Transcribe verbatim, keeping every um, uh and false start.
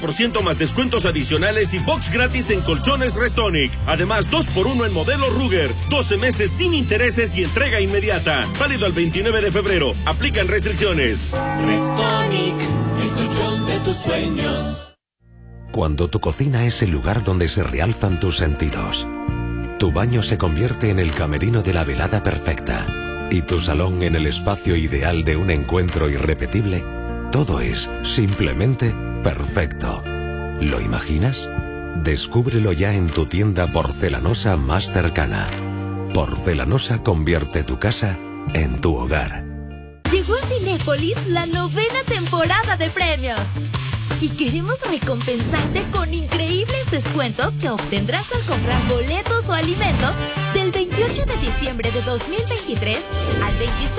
por ciento más descuentos adicionales y box gratis en colchones Restonic. Además, dos por uno en modelo Ruger. doce meses sin intereses y entrega inmediata. Válido al veintinueve de febrero. Aplican restricciones. Restonic, el colchón de tus sueños. Cuando tu cocina es el lugar donde se realzan tus sentidos, tu baño se convierte en el camerino de la velada perfecta y tu salón en el espacio ideal de un encuentro irrepetible, todo es simplemente perfecto. ¿Lo imaginas? Descúbrelo ya en tu tienda porcelanosa más cercana. Porcelanosa convierte tu casa en tu hogar. Llegó a Cinépolis la novena temporada de premios. Y queremos recompensarte con increíbles descuentos que obtendrás al comprar boletos o alimentos del veintiocho de diciembre de dos mil veintitrés al veintiséis